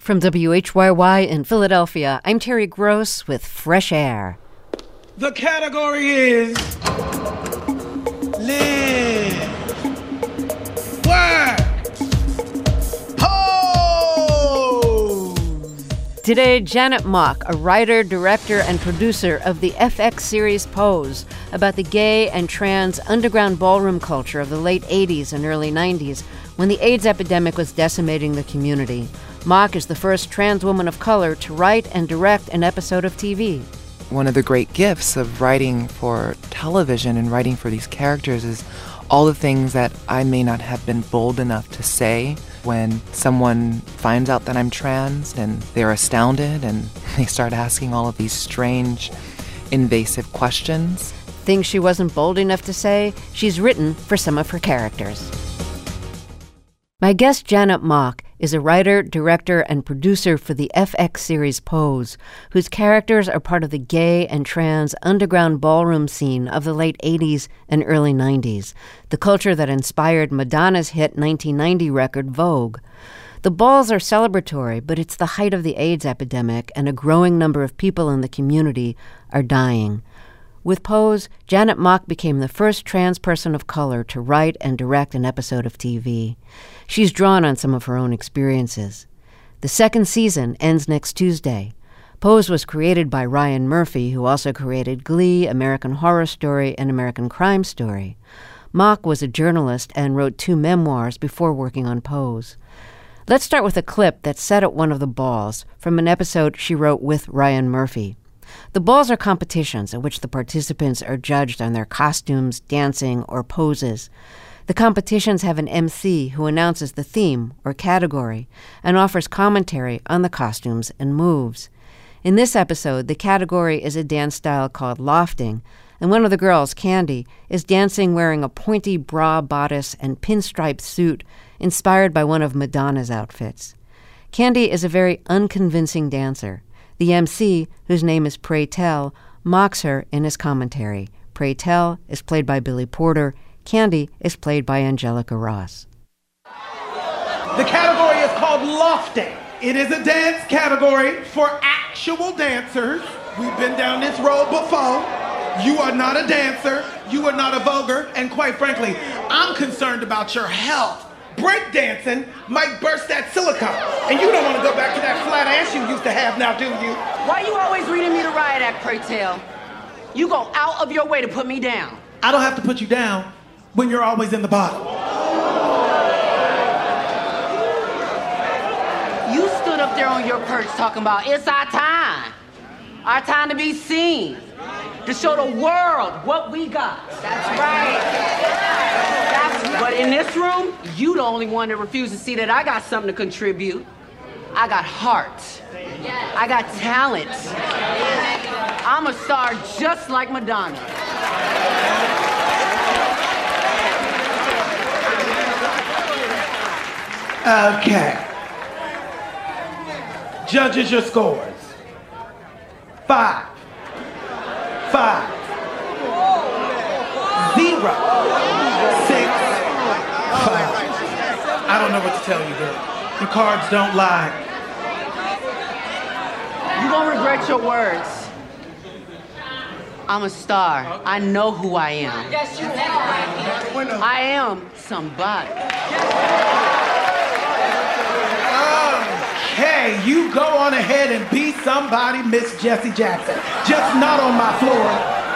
From WHYY in Philadelphia, I'm Terry Gross with Fresh Air. The category is live, work, pose. Today, Janet Mock, a writer, director, and producer of the FX series Pose, about the gay and trans underground ballroom culture of the late 80s and early 90s, when the AIDS epidemic was decimating the community. Mock is the first trans woman of color to write and direct an episode of TV. One of the great gifts of writing for television and writing for these characters is all the things that I may not have been bold enough to say when someone finds out that I'm trans, and they're astounded and they start asking all of these strange, invasive questions. Things she wasn't bold enough to say, she's written for some of her characters. My guest, Janet Mock, is a writer, director, and producer for the FX series Pose, whose characters are part of the gay and trans underground ballroom scene of the late 80s and early 90s, the culture that inspired Madonna's hit 1990 record Vogue. The balls are celebratory, but it's the height of the AIDS epidemic, and a growing number of people in the community are dying. With Pose, Janet Mock became the first trans person of color to write and direct an episode of TV. She's drawn on some of her own experiences. The second season ends next Tuesday. Pose was created by Ryan Murphy, who also created Glee, American Horror Story, and American Crime Story. Mock was a journalist and wrote 2 memoirs before working on Pose. Let's start with a clip that's set at one of the balls from an episode she wrote with Ryan Murphy. The balls are competitions in which the participants are judged on their costumes, dancing, or poses. The competitions have an MC who announces the theme or category and offers commentary on the costumes and moves. In this episode, the category is a dance style called lofting, and one of the girls, Candy, is dancing wearing a pointy bra bodice and pinstripe suit inspired by one of Madonna's outfits. Candy is a very unconvincing dancer. The MC, whose name is Pray Tell, mocks her in his commentary. Pray Tell is played by Billy Porter. Candy is played by Angelica Ross. The category is called lofting. It is a dance category for actual dancers. We've been down this road before. You are not a dancer. You are not a voguer. And quite frankly, I'm concerned about your health. Breakdancing might burst that silicone. And you don't want to go back to that flat ass you used to have now, do you? Why you always reading me the riot act, Pray Tell? You go out of your way to put me down. I don't have to put you down when you're always in the bottom. You stood up there on your perch talking about it's our time to be seen, to show the world what we got. That's right. But in this room, you the only one that refuses to see that I got something to contribute. I got heart. I got talent. I'm a star just like Madonna. Okay. Judges your scores. 5, 5, 0, 6, 5. I don't know what to tell you, girl. Your cards don't lie. You're gonna regret your words. I'm a star. I know who I am. Yes, you are. I am somebody. Okay, you go on ahead and be somebody, Miss Jessie Jackson. Just not on my floor.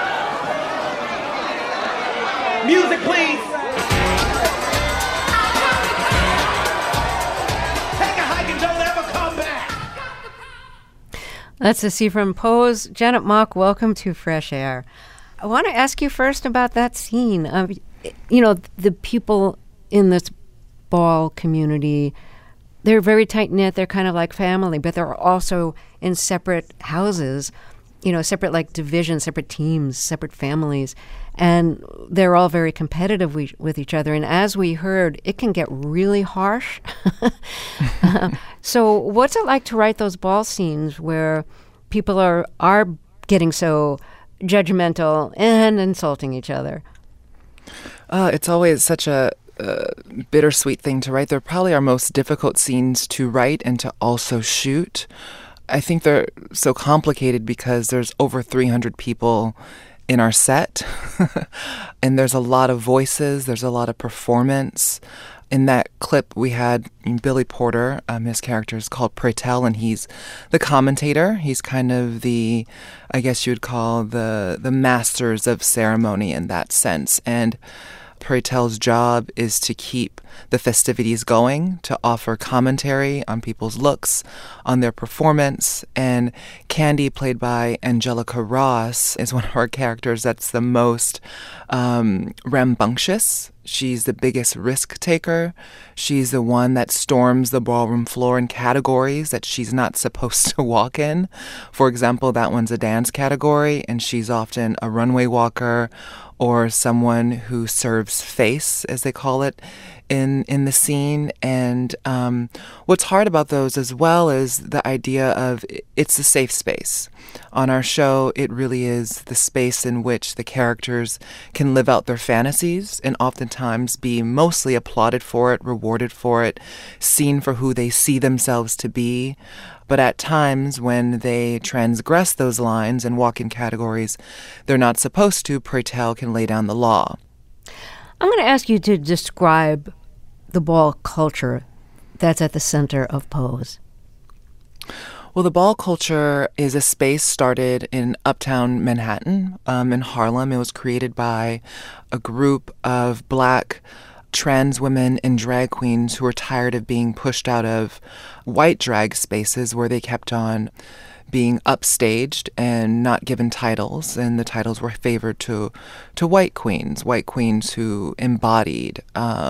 Music, please. Take a hike and don't ever come back. That's a see from Pose. Janet Mock, welcome to Fresh Air. I want to ask you first about that scene. The people in this ball community, they're very tight-knit. They're kind of like family, but they're also in separate houses, separate like divisions, separate teams, separate families. And they're all very competitive with each other. And as we heard, it can get really harsh. So what's it like to write those ball scenes where people are getting so judgmental and insulting each other? It's always such a bittersweet thing to write. They're probably our most difficult scenes to write and to also shoot. I think they're so complicated because there's over 300 people in our set, and there's a lot of voices, there's a lot of performance. In that clip, we had Billy Porter. His character is called Pretel, and he's the commentator. He's kind of the, I guess you would call the masters of ceremony in that sense. And Pretel's job is to keep the festivities going, to offer commentary on people's looks, on their performance. And Candy, played by Angelica Ross, is one of our characters that's the most rambunctious. She's the biggest risk taker. She's the one that storms the ballroom floor in categories that she's not supposed to walk in. For example, that one's a dance category, and she's often a runway walker or someone who serves face, as they call it, in the scene. And what's hard about those as well is the idea of it's a safe space. On our show, it really is the space in which the characters can live out their fantasies and oftentimes be mostly applauded for it, rewarded for it, seen for who they see themselves to be. But at times when they transgress those lines and walk in categories they're not supposed to, Pretel can lay down the law. I'm going to ask you to describe the ball culture that's at the center of Pose. Well, the ball culture is a space started in uptown Manhattan, in Harlem. It was created by a group of Black trans women and drag queens who were tired of being pushed out of white drag spaces where they kept on being upstaged and not given titles, and the titles were favored to white queens who embodied,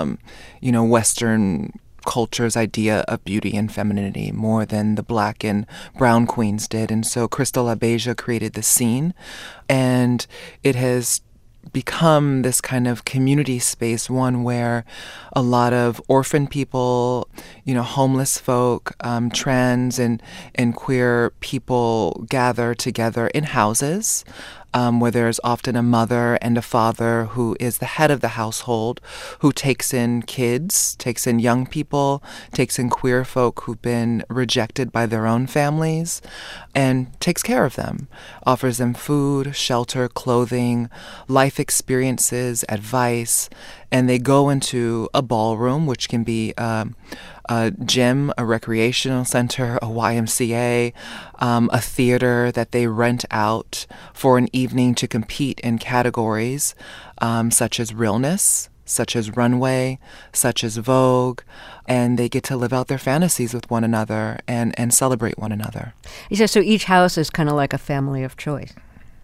Western culture's idea of beauty and femininity more than the Black and brown queens did. And so Crystal LaBeija created the scene, and it has become this kind of community space, one where a lot of orphan people, homeless folk, trans and queer people gather together in houses, where there's often a mother and a father who is the head of the household, who takes in kids, takes in young people, takes in queer folk who've been rejected by their own families, and takes care of them, offers them food, shelter, clothing, life experiences, advice, and they go into a ballroom, which can be a gym, a recreational center, a YMCA, a theater that they rent out for an evening to compete in categories such as realness, such as runway, such as Vogue, and they get to live out their fantasies with one another and celebrate one another. You said so each house is kind of like a family of choice.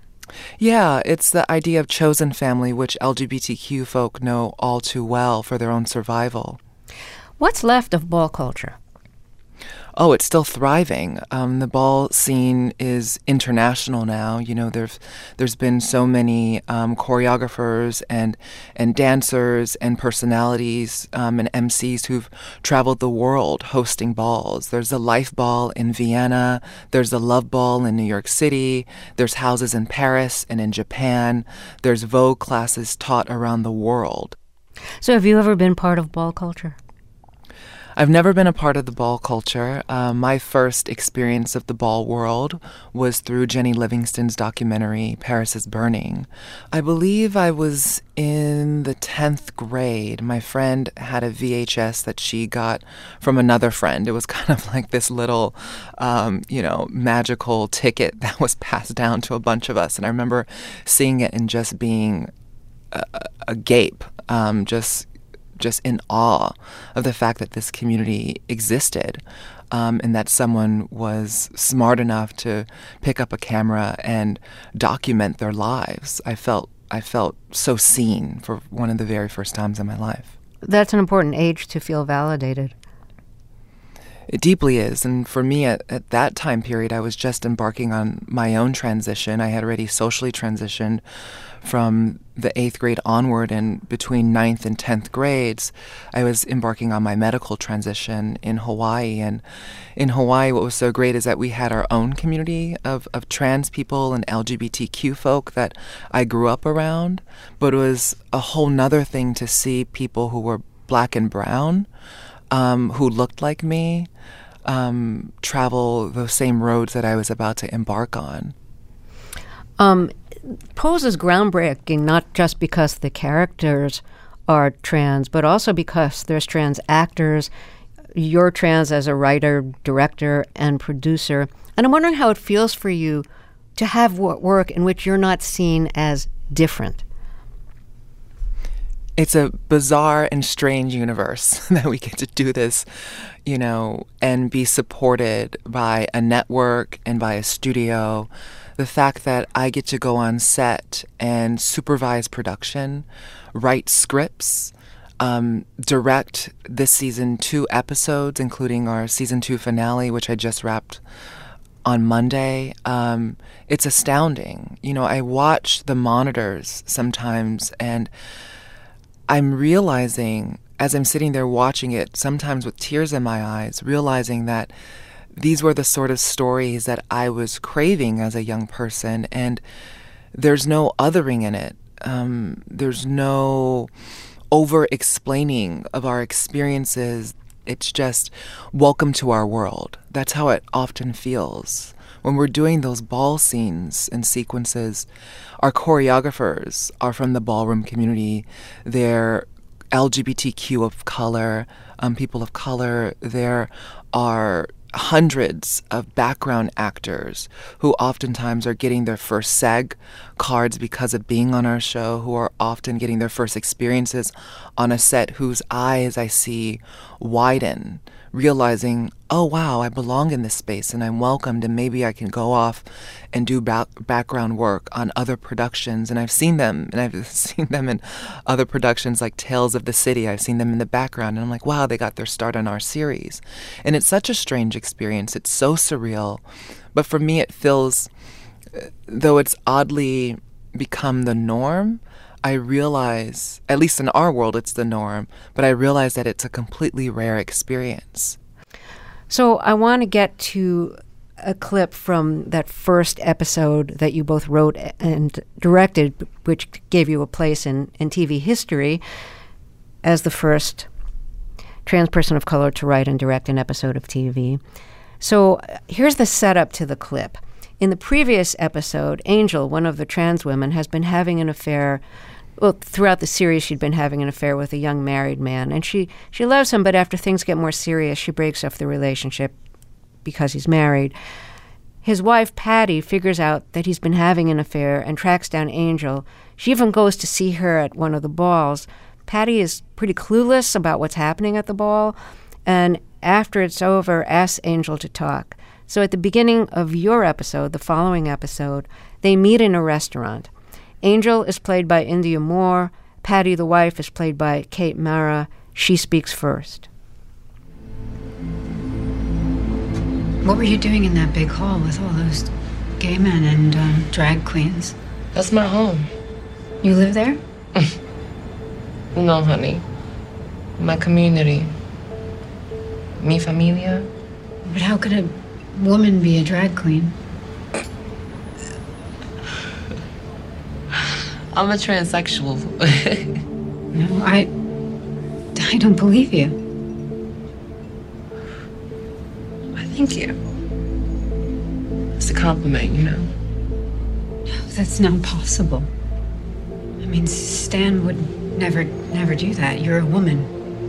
Yeah, it's the idea of chosen family, which LGBTQ folk know all too well for their own survival. What's left of ball culture? Oh, it's still thriving. The ball scene is international now. There's been so many choreographers and dancers and personalities and MCs who've traveled the world hosting balls. There's a Life Ball in Vienna. There's a Love Ball in New York City. There's houses in Paris and in Japan. There's Vogue classes taught around the world. So have you ever been part of ball culture? I've never been a part of the ball culture. My first experience of the ball world was through Jenny Livingston's documentary, Paris is Burning. I believe I was in the 10th grade. My friend had a VHS that she got from another friend. It was kind of like this little, magical ticket that was passed down to a bunch of us. And I remember seeing it and just being agape, just in awe of the fact that this community existed, and that someone was smart enough to pick up a camera and document their lives. I felt so seen for one of the very first times in my life. That's an important age to feel validated. It deeply is. And for me, at that time period, I was just embarking on my own transition. I had already socially transitioned from the 8th grade onward, and between 9th and 10th grades, I was embarking on my medical transition in Hawaii. And in Hawaii, what was so great is that we had our own community of trans people and LGBTQ folk that I grew up around, but it was a whole nother thing to see people who were black and brown who looked like me travel those same roads that I was about to embark on. Pose is groundbreaking, not just because the characters are trans, but also because there's trans actors. You're trans as a writer, director, and producer. And I'm wondering how it feels for you to have work in which you're not seen as different. It's a bizarre and strange universe that we get to do this, and be supported by a network and by a studio. The fact that I get to go on set and supervise production, write scripts, direct this season 2 episodes, including our season 2 finale, which I just wrapped on Monday. It's astounding. I watch the monitors sometimes, and I'm realizing, as I'm sitting there watching it, sometimes with tears in my eyes, realizing that these were the sort of stories that I was craving as a young person, and there's no othering in it. There's no over-explaining of our experiences. It's just, welcome to our world. That's how it often feels. When we're doing those ball scenes and sequences, our choreographers are from the ballroom community. They're LGBTQ of color, people of color. There are hundreds of background actors who oftentimes are getting their first SAG cards because of being on our show, who are often getting their first experiences on a set, whose eyes I see widen, realizing, oh wow, I belong in this space and I'm welcomed, and maybe I can go off and do background work on other productions. And I've seen them in other productions like Tales of the City. I've seen them in the background, and I'm like, wow, they got their start on our series. And it's such a strange experience. It's so surreal. But for me, it feels, though it's oddly become the norm, I realize, at least in our world, it's the norm, but I realize that it's a completely rare experience. So I want to get to a clip from that first episode that you both wrote and directed, which gave you a place in TV history as the first trans person of color to write and direct an episode of TV. So here's the setup to the clip. In the previous episode, Angel, one of the trans women, has been having an affair. Well, throughout the series, she'd been having an affair with a young married man. And she loves him, but after things get more serious, she breaks off the relationship because he's married. His wife, Patty, figures out that he's been having an affair and tracks down Angel. She even goes to see her at one of the balls. Patty is pretty clueless about what's happening at the ball, and after it's over, asks Angel to talk. So at the beginning of your episode, the following episode, they meet in a restaurant. Angel is played by India Moore. Patty, the wife, is played by Kate Mara. She speaks first. What were you doing in that big hall with all those gay men and drag queens? That's my home. You live there? No, honey. My community. Mi familia. But how could a woman be a drag queen? I'm a transsexual. No, I don't believe you. Why, thank you. It's a compliment, No, that's not possible. I mean, Stan would never do that. You're a woman.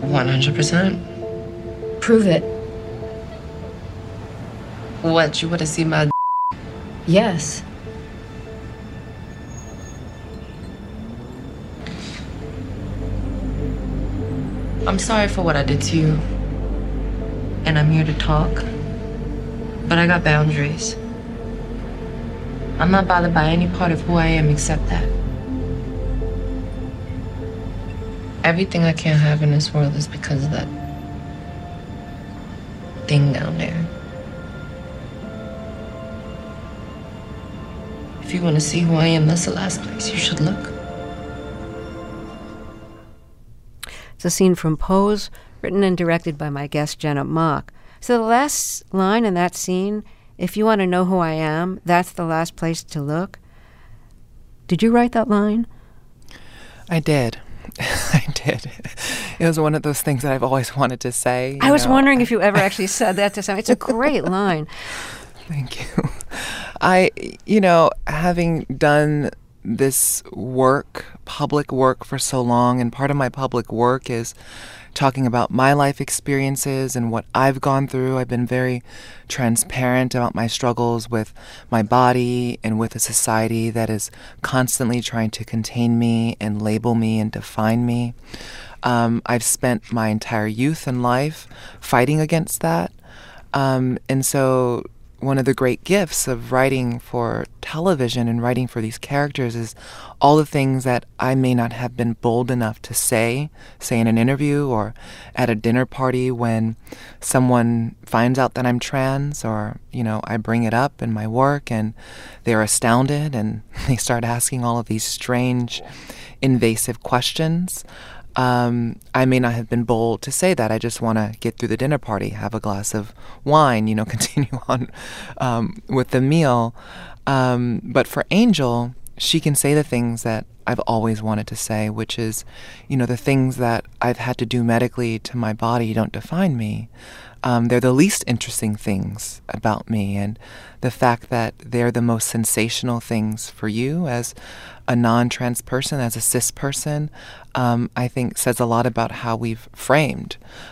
100%. Prove it. What, you want to see my Yes. I'm sorry for what I did to you. And I'm here to talk. But I got boundaries. I'm not bothered by any part of who I am except that. Everything I can't have in this world is because of that thing down there. If you want to see who I am, that's the last place you should look. It's a scene from Pose, written and directed by my guest, Janet Mock. So the last line in that scene, if you want to know who I am, that's the last place to look. Did you write that line? I did. I did. It was one of those things that I've always wanted to say. I was wondering if you ever actually said that to someone. It's a great line. Thank you. Having done this work, public work for so long, and part of my public work is talking about my life experiences and what I've gone through. I've been very transparent about my struggles with my body and with a society that is constantly trying to contain me and label me and define me. I've spent my entire youth and life fighting against that. And so one of the great gifts of writing for television and writing for these characters is all the things that I may not have been bold enough to say in an interview or at a dinner party when someone finds out that I'm trans, or, I bring it up in my work and they're astounded and they start asking all of these strange, invasive questions. I may not have been bold to say that. I just want to get through the dinner party, have a glass of wine, continue on with the meal. But for Angel, she can say the things that I've always wanted to say, which is, the things that I've had to do medically to my body don't define me. They're the least interesting things about me, and the fact that they're the most sensational things for you as a non-trans person, as a cis person, I think says a lot about how we've framed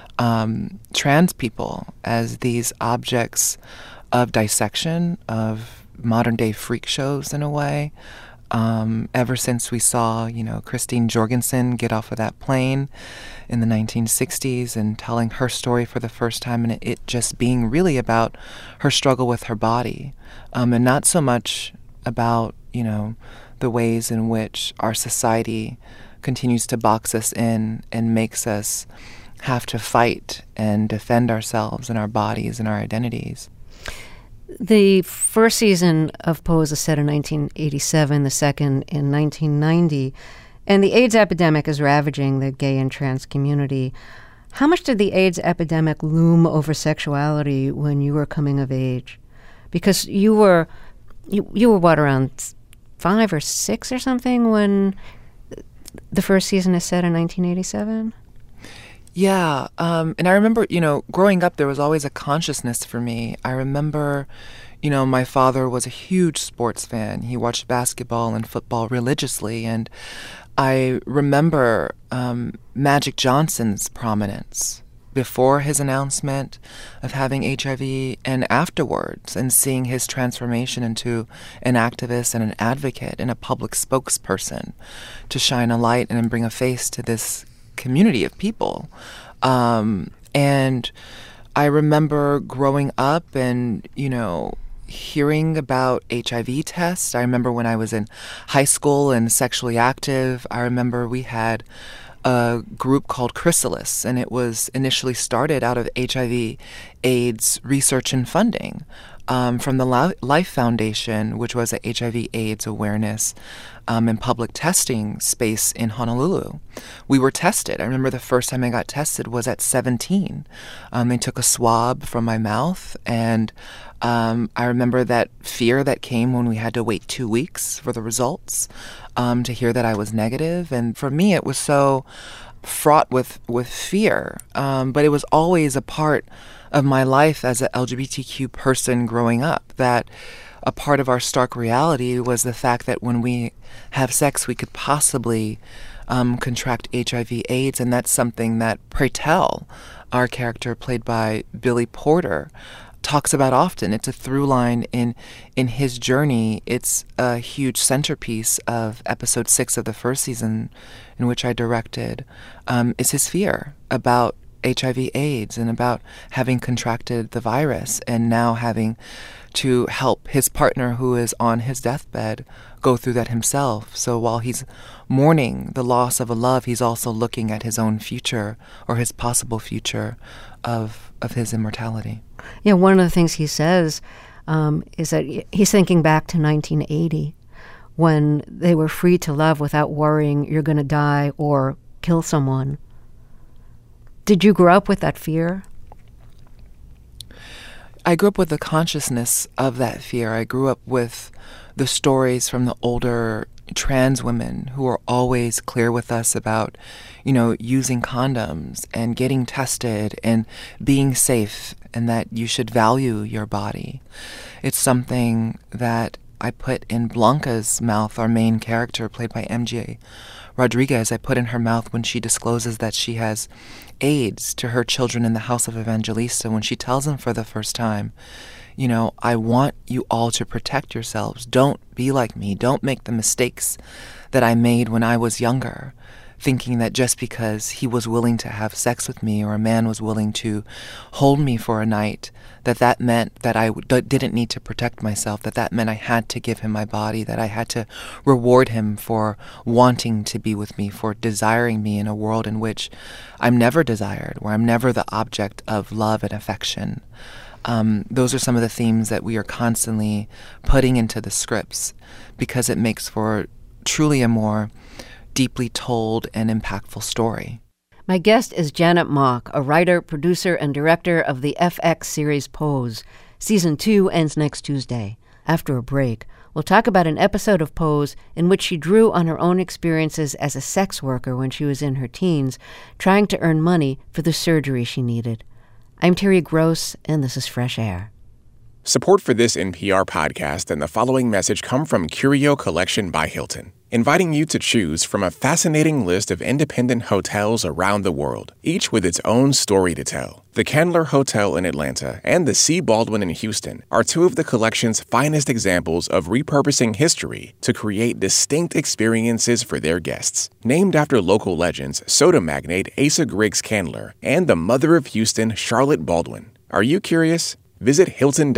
trans people as these objects of dissection, of modern-day freak shows in a way. Ever since we saw, Christine Jorgensen get off of that plane in the 1960s and telling her story for the first time, and it just being really about her struggle with her body, and not so much about, the ways in which our society continues to box us in and makes us have to fight and defend ourselves and our bodies and our identities. The first season of Pose is set in 1987, the second in 1990, and the AIDS epidemic is ravaging the gay and trans community. How much did the AIDS epidemic loom over sexuality when you were coming of age? Because you were what, around 5 or 6 or something when the first season is set in 1987? Yeah, and I remember, growing up, there was always a consciousness for me. I remember, my father was a huge sports fan. He watched basketball and football religiously, and I remember Magic Johnson's prominence before his announcement of having HIV and afterwards, and seeing his transformation into an activist and an advocate and a public spokesperson to shine a light and bring a face to this community of people. And I remember growing up and, hearing about HIV tests. I remember when I was in high school and sexually active, I remember we had a group called Chrysalis, and it was initially started out of HIV AIDS research and funding from the Life Foundation, which was a HIV AIDS awareness and public testing space in Honolulu. We were tested. I remember the first time I got tested was at 17. They took a swab from my mouth, and I remember that fear that came when we had to wait 2 weeks for the results to hear that I was negative. And for me, it was so fraught with fear, but it was always a part of my life as an LGBTQ person growing up, that a part of our stark reality was the fact that when we have sex, we could possibly contract HIV AIDS, and that's something that Pray Tell, our character played by Billy Porter, talks about often. It's a through line in his journey. It's a huge centerpiece of episode 6 of the first season, in which I directed, is his fear about HIV AIDS and about having contracted the virus and now having to help his partner, who is on his deathbed, go through that himself. So while he's mourning the loss of a love, he's also looking at his own future, or his possible future of his immortality. Yeah, one of the things he says is that he's thinking back to 1980, when they were free to love without worrying you're going to die or kill someone. Did you grow up with that fear? I grew up with the consciousness of that fear. I grew up with the stories from the older trans women who are always clear with us about, using condoms and getting tested and being safe, and that you should value your body. It's something that I put in Blanca's mouth, our main character, played by MJ Rodriguez. I put in her mouth when she discloses that she has AIDS to her children in the house of Evangelista, when she tells them for the first time, I want you all to protect yourselves. Don't be like me. Don't make the mistakes that I made when I was younger, thinking that just because he was willing to have sex with me, or a man was willing to hold me for a night, that meant that I didn't need to protect myself, that meant I had to give him my body, that I had to reward him for wanting to be with me, for desiring me in a world in which I'm never desired, where I'm never the object of love and affection. Those are some of the themes that we are constantly putting into the scripts, because it makes for truly a more deeply told and impactful story. My guest is Janet Mock, a writer, producer, and director of the FX series Pose. Season 2 ends next Tuesday. After a break, we'll talk about an episode of Pose in which she drew on her own experiences as a sex worker when she was in her teens, trying to earn money for the surgery she needed. I'm Terry Gross, and this is Fresh Air. Support for this NPR podcast and the following message come from Curio Collection by Hilton, inviting you to choose from a fascinating list of independent hotels around the world, each with its own story to tell. The Candler Hotel in Atlanta and the C. Baldwin in Houston are two of the collection's finest examples of repurposing history to create distinct experiences for their guests. Named after local legends, soda magnate Asa Griggs Candler and the mother of Houston, Charlotte Baldwin. Are you curious? Visit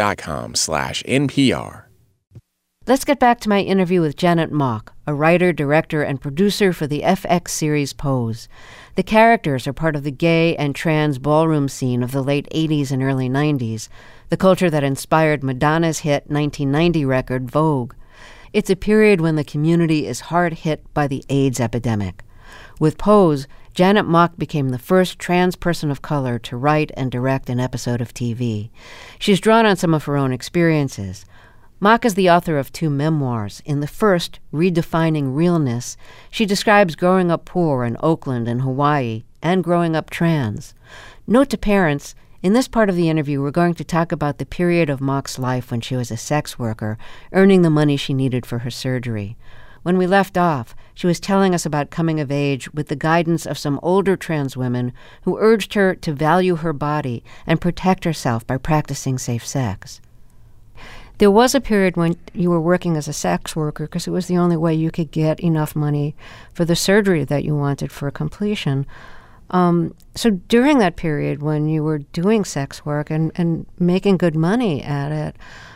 Hilton.com/NPR. Let's get back to my interview with Janet Mock, a writer, director, and producer for the FX series Pose. The characters are part of the gay and trans ballroom scene of the late 80s and early 90s, the culture that inspired Madonna's hit 1990 record Vogue. It's a period when the community is hard hit by the AIDS epidemic. With Pose, Janet Mock became the first trans person of color to write and direct an episode of TV. She's drawn on some of her own experiences. Mock is the author of 2 memoirs. In the first, Redefining Realness, she describes growing up poor in Oakland and Hawaii and growing up trans. Note to parents, in this part of the interview, we're going to talk about the period of Mock's life when she was a sex worker, earning the money she needed for her surgery. When we left off, she was telling us about coming of age with the guidance of some older trans women who urged her to value her body and protect herself by practicing safe sex. There was a period when you were working as a sex worker because it was the only way you could get enough money for the surgery that you wanted for completion. So during that period when you were doing sex work and making good money at it,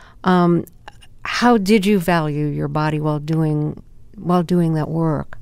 how did you value your body while doing that work?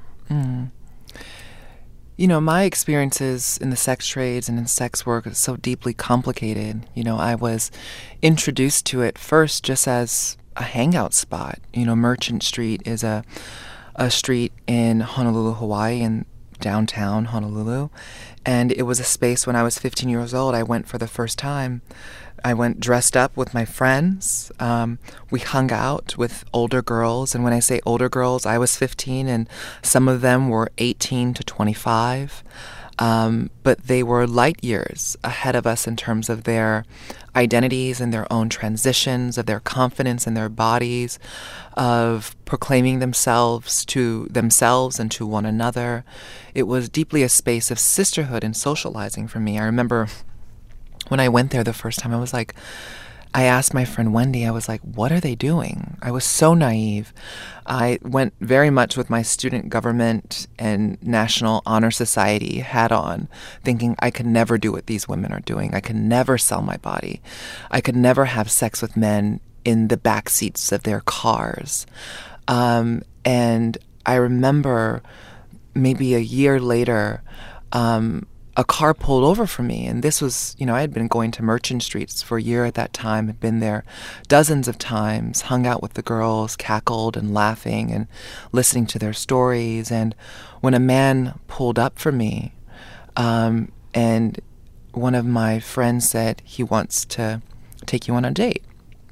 My experiences in the sex trades and in sex work is so deeply complicated. I was introduced to it first just as a hangout spot. Merchant Street is a street in Honolulu, Hawaii, in downtown Honolulu. And it was a space when I was 15 years old. I went for the first time. I went dressed up with my friends. We hung out with older girls. And when I say older girls, I was 15 and some of them were 18 to 25. But they were light years ahead of us in terms of their identities and their own transitions, of their confidence in their bodies, of proclaiming themselves and to one another. It was deeply a space of sisterhood and socializing for me. I remember when I went there the first time, I asked my friend Wendy, I was like, what are they doing? I was so naive. I went very much with my student government and National Honor Society hat on, thinking I could never do what these women are doing. I could never sell my body. I could never have sex with men in the back seats of their cars. And I remember maybe a year later, a car pulled over for me. And this was, I had been going to Merchant Streets for a year at that time, had been there dozens of times, hung out with the girls, cackled and laughing and listening to their stories. And when a man pulled up for me, and one of my friends said he wants to take you on a date.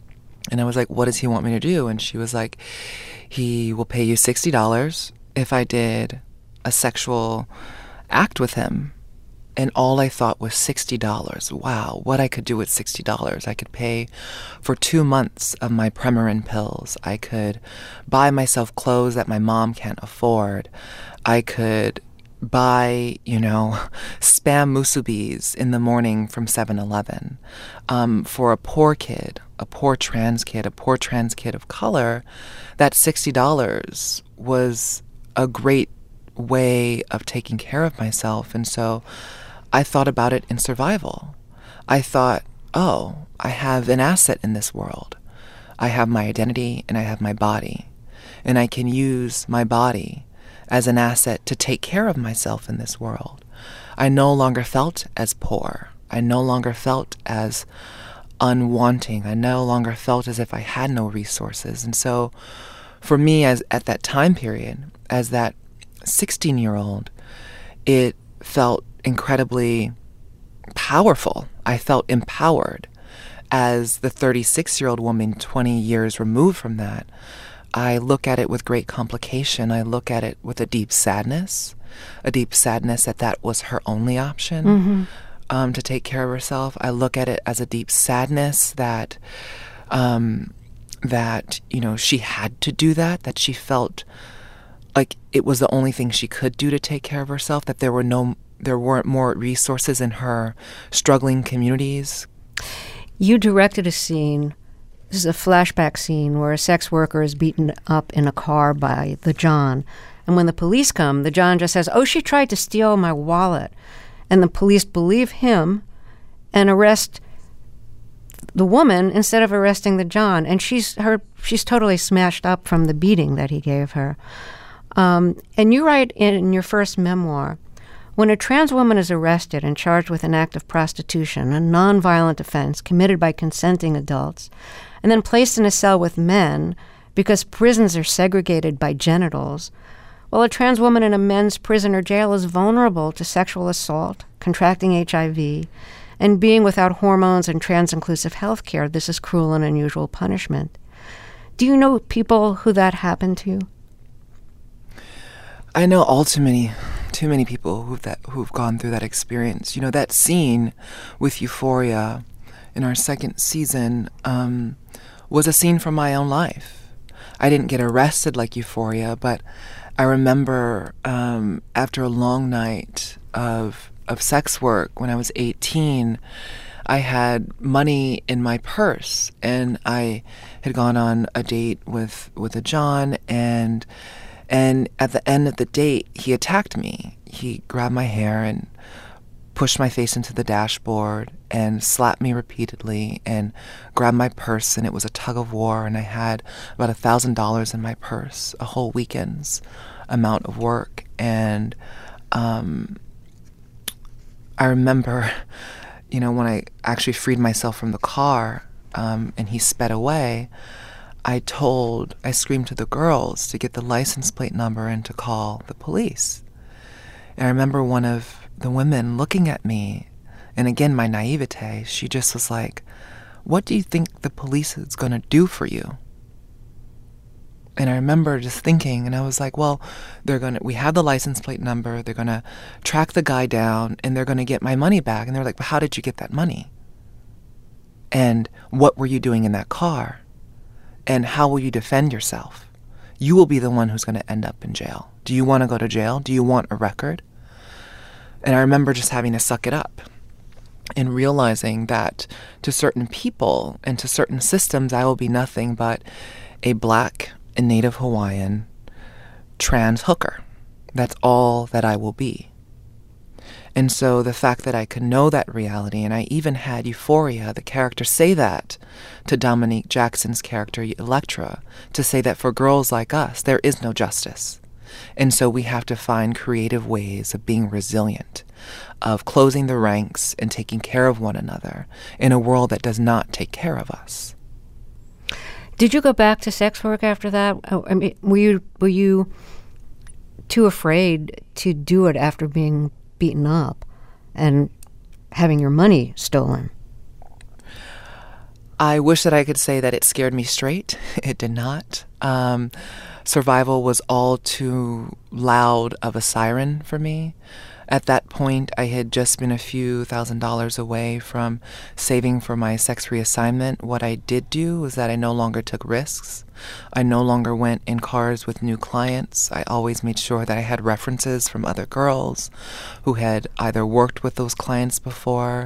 And I was like, what does he want me to do? And she was like, he will pay you $60 if I did a sexual act with him. And all I thought was $60. Wow, what I could do with $60. I could pay for 2 months of my Premarin pills. I could buy myself clothes that my mom can't afford. I could buy, Spam musubis in the morning from 7-Eleven. For a poor kid, a poor trans kid of color, that $60 was a great way of taking care of myself. And so I thought about it in survival. I thought, oh, I have an asset in this world. I have my identity and I have my body. And I can use my body as an asset to take care of myself in this world. I no longer felt as poor. I no longer felt as unwanting. I no longer felt as if I had no resources. And so for me, at that time period, as that 16-year-old, it felt incredibly powerful. I felt empowered. As the 36-year-old woman 20 years removed from that, I look at it with great complication. I look at it with a deep sadness that was her only option to take care of herself. I look at it as a deep sadness that she had to do that she felt like it was the only thing she could do to take care of herself, that there weren't more resources in her struggling communities. You directed a scene, this is a flashback scene, where a sex worker is beaten up in a car by the John. And when the police come, the John just says, "Oh, she tried to steal my wallet." And the police believe him and arrest the woman instead of arresting the John. And she's totally smashed up from the beating that he gave her. And you write in your first memoir, when a trans woman is arrested and charged with an act of prostitution, a nonviolent offense committed by consenting adults, and then placed in a cell with men because prisons are segregated by genitals, well, a trans woman in a men's prison or jail is vulnerable to sexual assault, contracting HIV, and being without hormones and trans-inclusive health care. This is cruel and unusual punishment. Do you know people who that happened to? I know all too many people who've gone through that experience. That scene with Euphoria in our second season was a scene from my own life. I didn't get arrested like Euphoria, but I remember after a long night of sex work when I was 18, I had money in my purse, and I had gone on a date with a John, and at the end of the date, he attacked me. He grabbed my hair and pushed my face into the dashboard and slapped me repeatedly and grabbed my purse, and it was a tug of war, and I had about $1,000 in my purse, a whole weekend's amount of work. And I remember, when I actually freed myself from the car and he sped away, I screamed to the girls to get the license plate number and to call the police. And I remember one of the women looking at me, and again, my naivete, she just was like, "What do you think the police is going to do for you?" And I remember just thinking, and I was like, well, we have the license plate number, they're going to track the guy down, and they're going to get my money back. And they're like, but how did you get that money? And what were you doing in that car? And how will you defend yourself? You will be the one who's going to end up in jail. Do you want to go to jail? Do you want a record? And I remember just having to suck it up and realizing that to certain people and to certain systems, I will be nothing but a Black and Native Hawaiian trans hooker. That's all that I will be. And so the fact that I could know that reality, and I even had Euphoria, the character, say that to Dominique Jackson's character, Electra, to say that for girls like us, there is no justice. And so we have to find creative ways of being resilient, of closing the ranks and taking care of one another in a world that does not take care of us. Did you go back to sex work after that? I mean, were you too afraid to do it after being beaten up and having your money stolen? I wish that I could say that it scared me straight. It did not. Survival was all too loud of a siren for me. At that point, I had just been a few $1,000s away from saving for my sex reassignment. What I did do was that I no longer took risks. I no longer went in cars with new clients. I always made sure that I had references from other girls who had either worked with those clients before.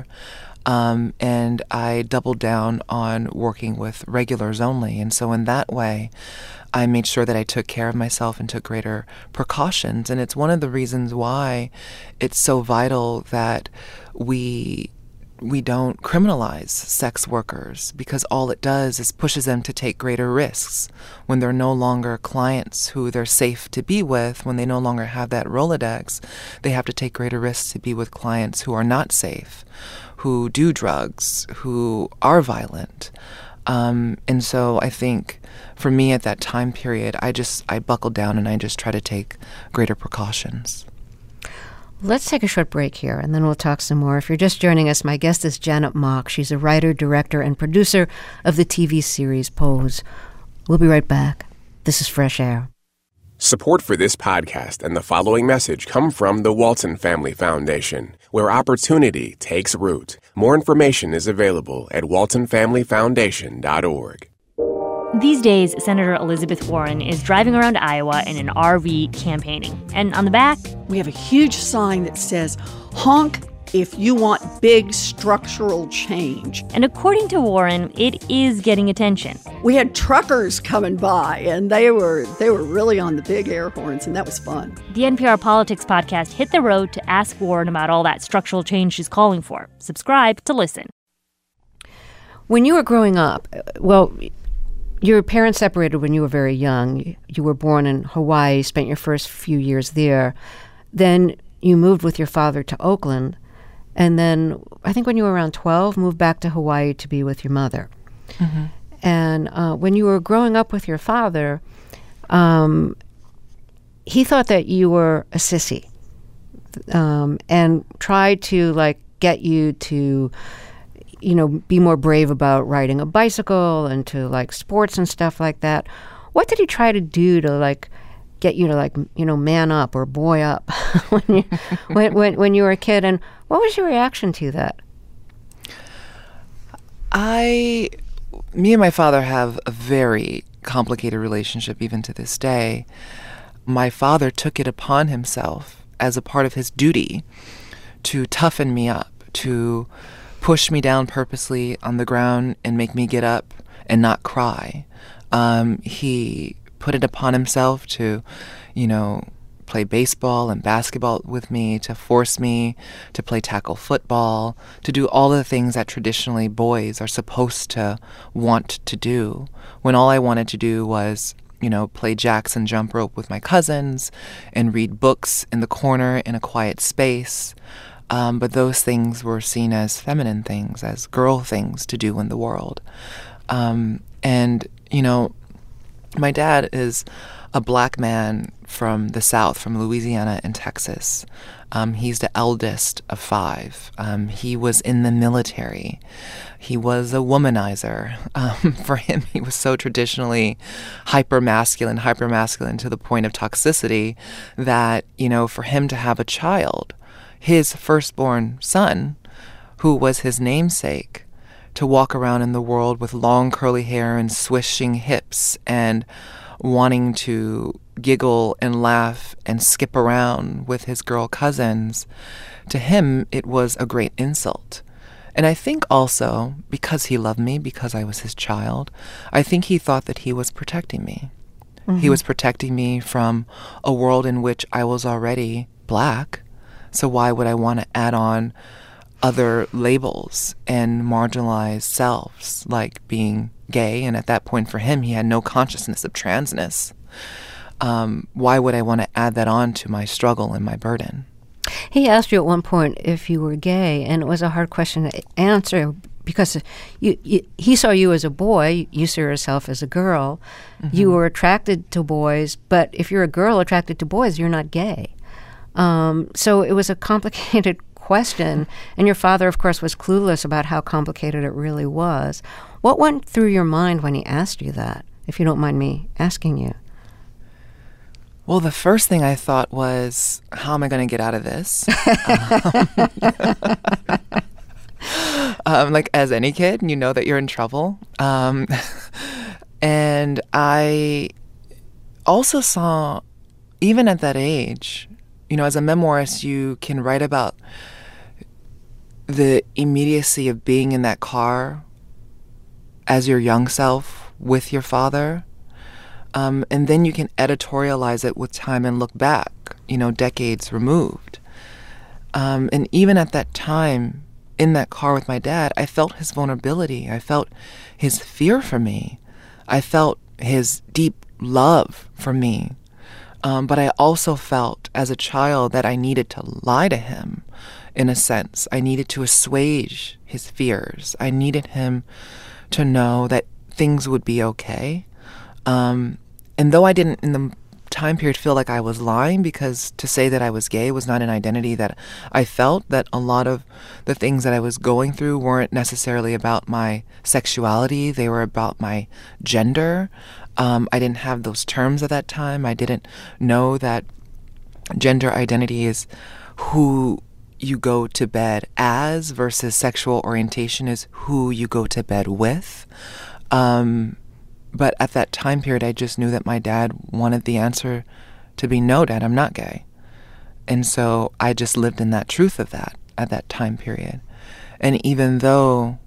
And I doubled down on working with regulars only. And so in that way, I made sure that I took care of myself and took greater precautions. And it's one of the reasons why it's so vital that we don't criminalize sex workers, because all it does is pushes them to take greater risks. When they're no longer clients who they're safe to be with, when they no longer have that Rolodex, they have to take greater risks to be with clients who are not safe, who do drugs, who are violent. And so I think for me at that time period, I buckled down and I just try to take greater precautions. Let's take a short break here, and then we'll talk some more. If you're just joining us, my guest is Janet Mock. She's a writer, director, and producer of the TV series Pose. We'll be right back. This is Fresh Air. Support for this podcast and the following message come from the Walton Family Foundation, where opportunity takes root. More information is available at waltonfamilyfoundation.org. These days, Senator Elizabeth Warren is driving around Iowa in an RV campaigning. And on the back, we have a huge sign that says, honk if you want big structural change. And according to Warren, it is getting attention. We had truckers coming by, and they were really on the big air horns, and that was fun. The NPR Politics podcast hit the road to ask Warren about all that structural change she's calling for. Subscribe to listen. When you were growing up, well, your parents separated when you were very young. You were born in Hawaii, spent your first few years there. Then you moved with your father to Oakland. And then I think when you were around 12, moved back to Hawaii to be with your mother. Mm-hmm. And when you were growing up with your father, he thought that you were a sissy and tried to, get you to, be more brave about riding a bicycle and to, sports and stuff like that. What did he try to do to, get you to man up or boy up when you were a kid, and what was your reaction to that? Me and my father have a very complicated relationship even to this day. My father took it upon himself as a part of his duty to toughen me up, to push me down purposely on the ground and make me get up and not cry. He put it upon himself to, play baseball and basketball with me, to force me to play tackle football, to do all the things that traditionally boys are supposed to want to do, when all I wanted to do was, play jacks and jump rope with my cousins and read books in the corner in a quiet space. But those things were seen as feminine things, as girl things to do in the world. My dad is a black man from the South, from Louisiana and Texas. He's the eldest of 5. He was in the military. He was a womanizer. For him, he was so traditionally hyper-masculine to the point of toxicity that, for him to have a child, his firstborn son, who was his namesake, to walk around in the world with long curly hair and swishing hips and wanting to giggle and laugh and skip around with his girl cousins, to him it was a great insult. And I think also, because he loved me, because I was his child, I think he thought that he was protecting me. Mm-hmm. He was protecting me from a world in which I was already black, so why would I want to add on other labels and marginalized selves, like being gay? And at that point for him, he had no consciousness of transness. Why would I want to add that on to my struggle and my burden? He asked you at one point if you were gay, and it was a hard question to answer because he saw you as a boy, you saw yourself as a girl. Mm-hmm. You were attracted to boys, but if you're a girl attracted to boys, you're not gay. So it was a complicated question, and your father, of course, was clueless about how complicated it really was. What went through your mind when he asked you that, if you don't mind me asking you? Well, the first thing I thought was, how am I going to get out of this? Like, as any kid, you know that you're in trouble. And I also saw, even at that age, as a memoirist, you can write about the immediacy of being in that car as your young self with your father. And then you can editorialize it with time and look back, decades removed. And even at that time, in that car with my dad, I felt his vulnerability. I felt his fear for me. I felt his deep love for me. But I also felt as a child that I needed to lie to him, in a sense. I needed to assuage his fears. I needed him to know that things would be okay. And though I didn't, in the time period, feel like I was lying, because to say that I was gay was not an identity that I felt, that a lot of the things that I was going through weren't necessarily about my sexuality. They were about my gender. I didn't have those terms at that time. I didn't know that gender identity is who you go to bed as versus sexual orientation is who you go to bed with. But at that time period, I just knew that my dad wanted the answer to be, no, Dad, I'm not gay. And so I just lived in that truth of that at that time period. And even though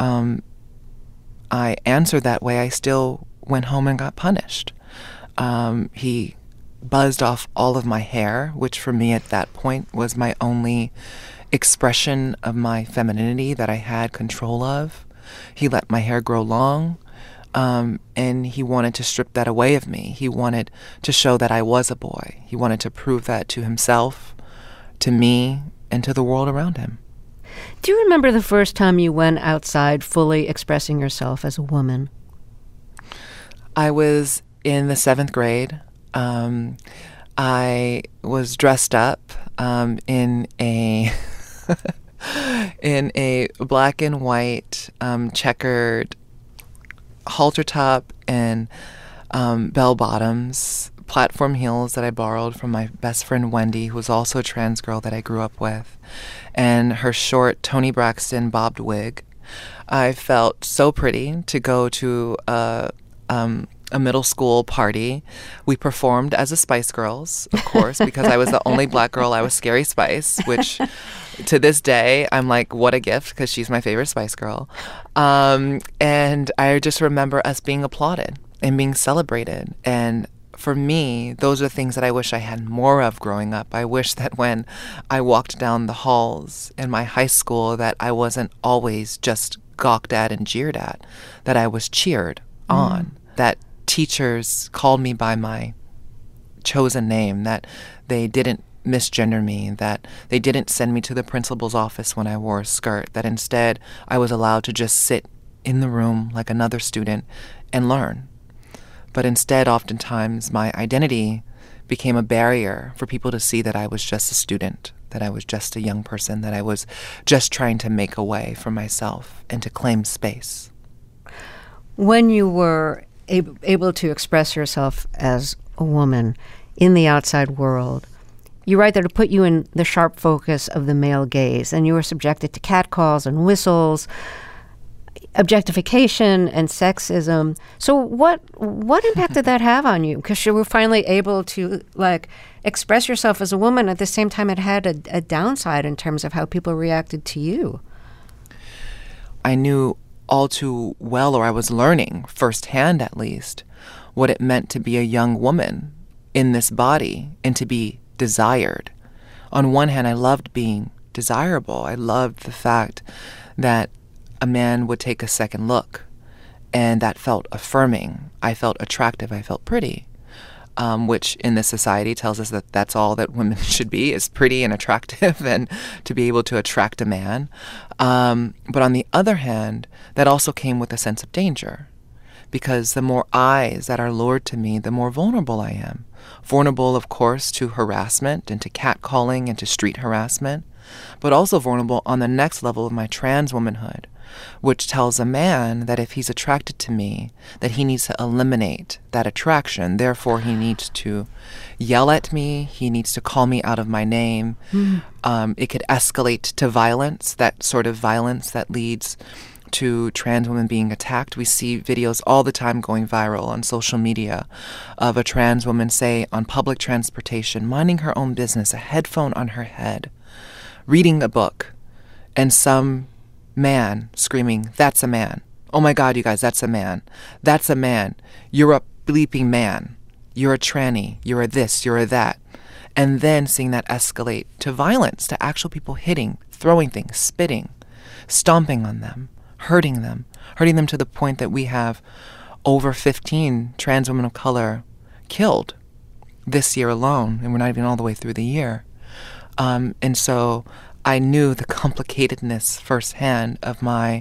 I answered that way, I still went home and got punished. He buzzed off all of my hair, which for me at that point was my only expression of my femininity that I had control of. He let my hair grow long. And he wanted to strip that away of me. He wanted to show that I was a boy. He wanted to prove that to himself, to me, and to the world around him. Do you remember the first time you went outside fully expressing yourself as a woman? I was in the 7th grade. I was dressed up in a in a black and white checkered halter top and bell bottoms, platform heels that I borrowed from my best friend Wendy, who was also a trans girl that I grew up with, and her short Toni Braxton bobbed wig. I felt so pretty to go to a middle school party. We performed as the Spice Girls, of course, because I was the only black girl. I was Scary Spice, which to this day, I'm like, what a gift, because she's my favorite Spice Girl. And I just remember us being applauded and being celebrated. And for me, those are things that I wish I had more of growing up. I wish that when I walked down the halls in my high school, that I wasn't always just gawked at and jeered at, that I was cheered on, that teachers called me by my chosen name, that they didn't misgender me, that they didn't send me to the principal's office when I wore a skirt, that instead I was allowed to just sit in the room like another student and learn. But instead, oftentimes, my identity became a barrier for people to see that I was just a student, that I was just a young person, that I was just trying to make a way for myself and to claim space. When you were able to express yourself as a woman in the outside world, you write that it put you in the sharp focus of the male gaze, and you were subjected to catcalls and whistles, objectification and sexism. So what impact did that have on you? Because you were finally able to express yourself as a woman. At the same time, it had a downside in terms of how people reacted to you. I knew all too well, or I was learning firsthand at least, what it meant to be a young woman in this body and to be desired. On one hand, I loved being desirable. I loved the fact that a man would take a second look, and that felt affirming. I felt attractive. I felt pretty, which in this society tells us that that's all that women should be, is pretty and attractive, and to be able to attract a man. But on the other hand, that also came with a sense of danger, because the more eyes that are lured to me, the more vulnerable I am. Vulnerable, of course, to harassment and to catcalling and to street harassment, but also vulnerable on the next level of my trans womanhood, which tells a man that if he's attracted to me, that he needs to eliminate that attraction. Therefore, he needs to yell at me. He needs to call me out of my name. It could escalate to violence, that sort of violence that leads to trans women being attacked. We see videos all the time going viral on social media of a trans woman, say, on public transportation, minding her own business, a headphone on her head, reading a book, and some man screaming, "That's a man. Oh my God, you guys, that's a man. That's a man. You're a bleeping man. You're a tranny. You're a this, you're a that." And then seeing that escalate to violence, to actual people hitting, throwing things, spitting, stomping on them, hurting them to the point that we have over 15 trans women of color killed this year alone, and we're not even all the way through the year. And so I knew the complicatedness firsthand of my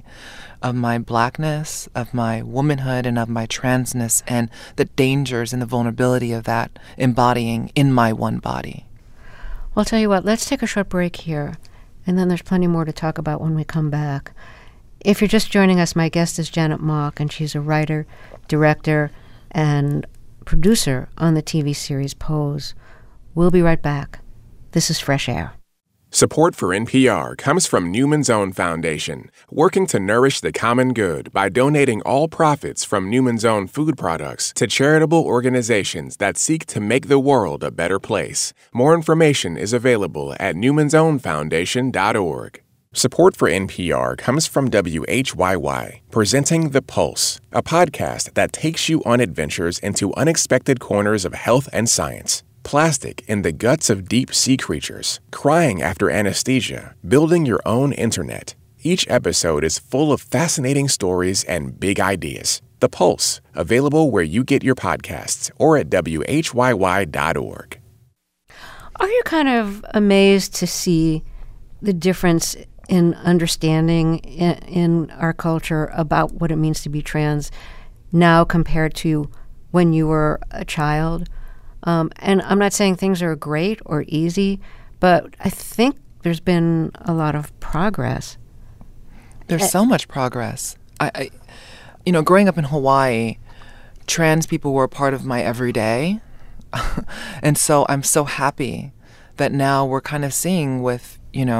blackness, of my womanhood, and of my transness, and the dangers and the vulnerability of that embodying in my one body. Well, I'll tell you what, let's take a short break here, and then there's plenty more to talk about when we come back. If you're just joining us, my guest is Janet Mock, and she's a writer, director, and producer on the TV series Pose. We'll be right back. This is Fresh Air. Support for NPR comes from Newman's Own Foundation, working to nourish the common good by donating all profits from Newman's Own food products to charitable organizations that seek to make the world a better place. More information is available at newmansownfoundation.org. Support for NPR comes from WHYY, presenting The Pulse, a podcast that takes you on adventures into unexpected corners of health and science. Plastic in the guts of deep-sea creatures, crying after anesthesia, building your own internet. Each episode is full of fascinating stories and big ideas. The Pulse, available where you get your podcasts or at WHYY.org. Are you kind of amazed to see the difference in understanding in our culture about what it means to be trans now compared to when you were a child? And I'm not saying things are great or easy, but I think there's been a lot of progress. There's so much progress. I growing up in Hawaii, trans people were a part of my everyday. And so I'm so happy that now we're kind of seeing with,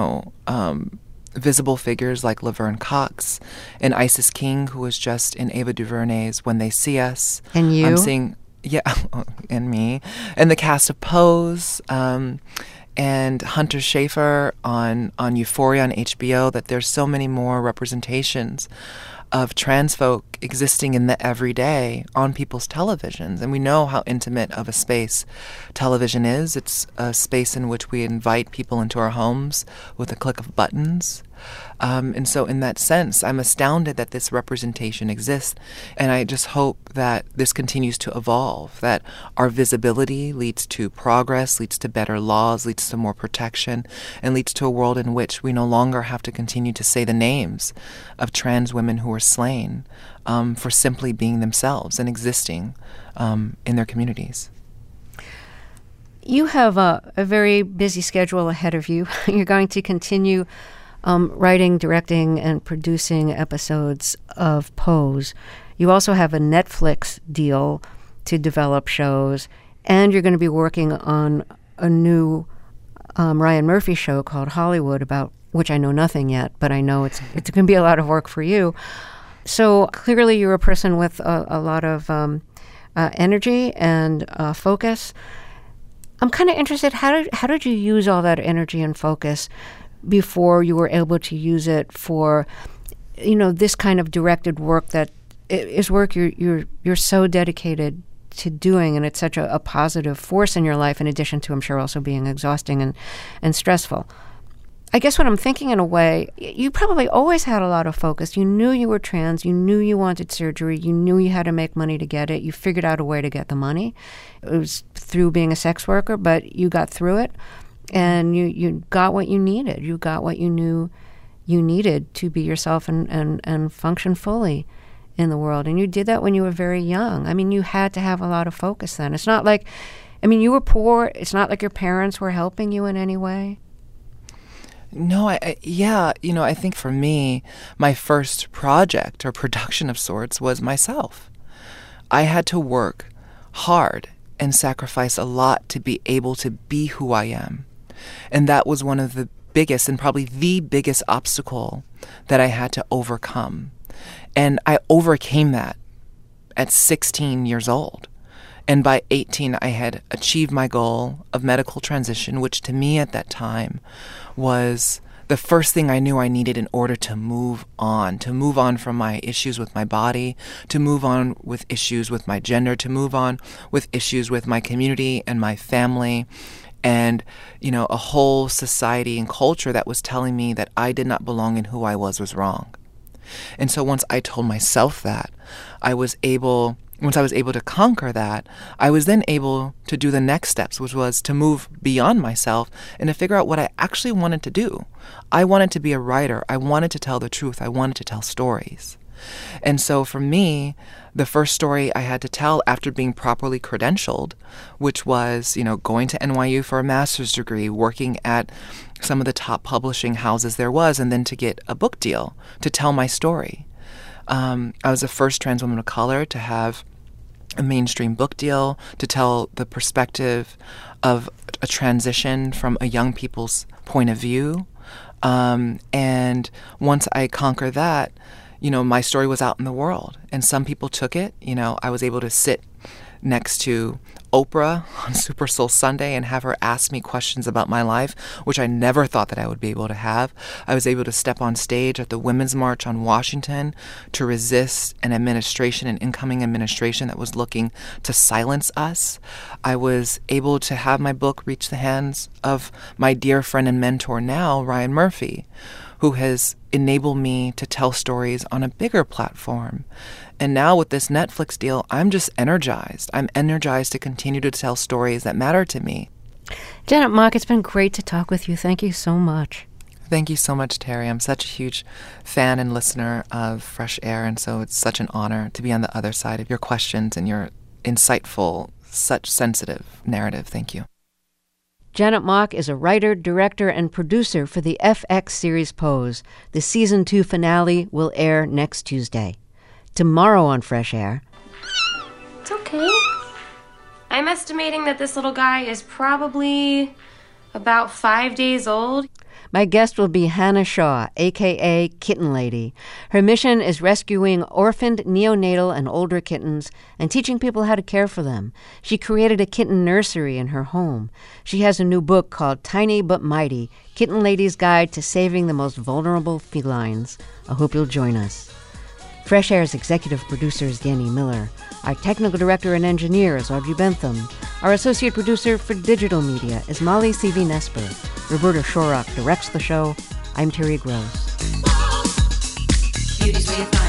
visible figures like Laverne Cox and Isis King, who was just in Ava DuVernay's When They See Us. And you? I'm seeing... Yeah, and me. And the cast of Pose, and Hunter Schafer on Euphoria on HBO, that there's so many more representations of trans folk existing in the everyday on people's televisions. And we know how intimate of a space television is. It's a space in which we invite people into our homes with a click of buttons. And so in that sense, I'm astounded that this representation exists. And I just hope that this continues to evolve, that our visibility leads to progress, leads to better laws, leads to more protection, and leads to a world in which we no longer have to continue to say the names of trans women who were slain for simply being themselves and existing in their communities. You have a very busy schedule ahead of you. You're going to continue writing, directing, and producing episodes of Pose. You also have a Netflix deal to develop shows, and you're going to be working on a new Ryan Murphy show called Hollywood, about which I know nothing yet, but I know it's going to be a lot of work for you. So clearly you're a person with a lot of energy and focus. I'm kind of interested, how did you use all that energy and focus before you were able to use it for, this kind of directed work that is work you're so dedicated to doing, and it's such a positive force in your life, in addition to, I'm sure, also being exhausting and stressful. I guess what I'm thinking, in a way, you probably always had a lot of focus. You knew you were trans. You knew you wanted surgery. You knew you had to make money to get it. You figured out a way to get the money. It was through being a sex worker, but you got through it. And you got what you needed. You got what you knew you needed to be yourself and function fully in the world. And you did that when you were very young. I mean, you had to have a lot of focus then. It's not like, you were poor. It's not like your parents were helping you in any way. No, I think for me, my first project or production of sorts was myself. I had to work hard and sacrifice a lot to be able to be who I am. And that was one of the biggest and probably the biggest obstacle that I had to overcome. And I overcame that at 16 years old. And by 18, I had achieved my goal of medical transition, which to me at that time was the first thing I knew I needed in order to move on from my issues with my body, to move on with issues with my gender, to move on with issues with my community and my family, and, a whole society and culture that was telling me that I did not belong and who I was wrong. And so once I told myself that, once I was able to conquer that, I was then able to do the next steps, which was to move beyond myself and to figure out what I actually wanted to do. I wanted to be a writer. I wanted to tell the truth. I wanted to tell stories. And so for me, the first story I had to tell after being properly credentialed, which was, going to NYU for a master's degree, working at some of the top publishing houses there was, and then to get a book deal to tell my story. I was the first trans woman of color to have a mainstream book deal, to tell the perspective of a transition from a young people's point of view. And once I conquered that, my story was out in the world, and some people took it. I was able to sit next to Oprah on Super Soul Sunday and have her ask me questions about my life, which I never thought that I would be able to have. I was able to step on stage at the Women's March on Washington to resist an administration, an incoming administration that was looking to silence us. I was able to have my book reach the hands of my dear friend and mentor now, Ryan Murphy, who has enabled me to tell stories on a bigger platform. And now with this Netflix deal, I'm just energized. I'm energized to continue to tell stories that matter to me. Janet Mock, it's been great to talk with you. Thank you so much. Thank you so much, Terry. I'm such a huge fan and listener of Fresh Air, and so it's such an honor to be on the other side of your questions and your insightful, such sensitive narrative. Thank you. Janet Mock is a writer, director, and producer for the FX series Pose. The Season 2 finale will air next Tuesday. Tomorrow on Fresh Air. It's okay. I'm estimating that this little guy is probably about 5 days old. My guest will be Hannah Shaw, a.k.a. Kitten Lady. Her mission is rescuing orphaned neonatal and older kittens and teaching people how to care for them. She created a kitten nursery in her home. She has a new book called Tiny But Mighty, Kitten Lady's Guide to Saving the Most Vulnerable Felines. I hope you'll join us. Fresh Air's executive producer is Danny Miller. Our technical director and engineer is Audrey Bentham. Our associate producer for digital media is Molly C.V. Nesper. Roberta Shorrock directs the show. I'm Terry Gross. Beauty's way of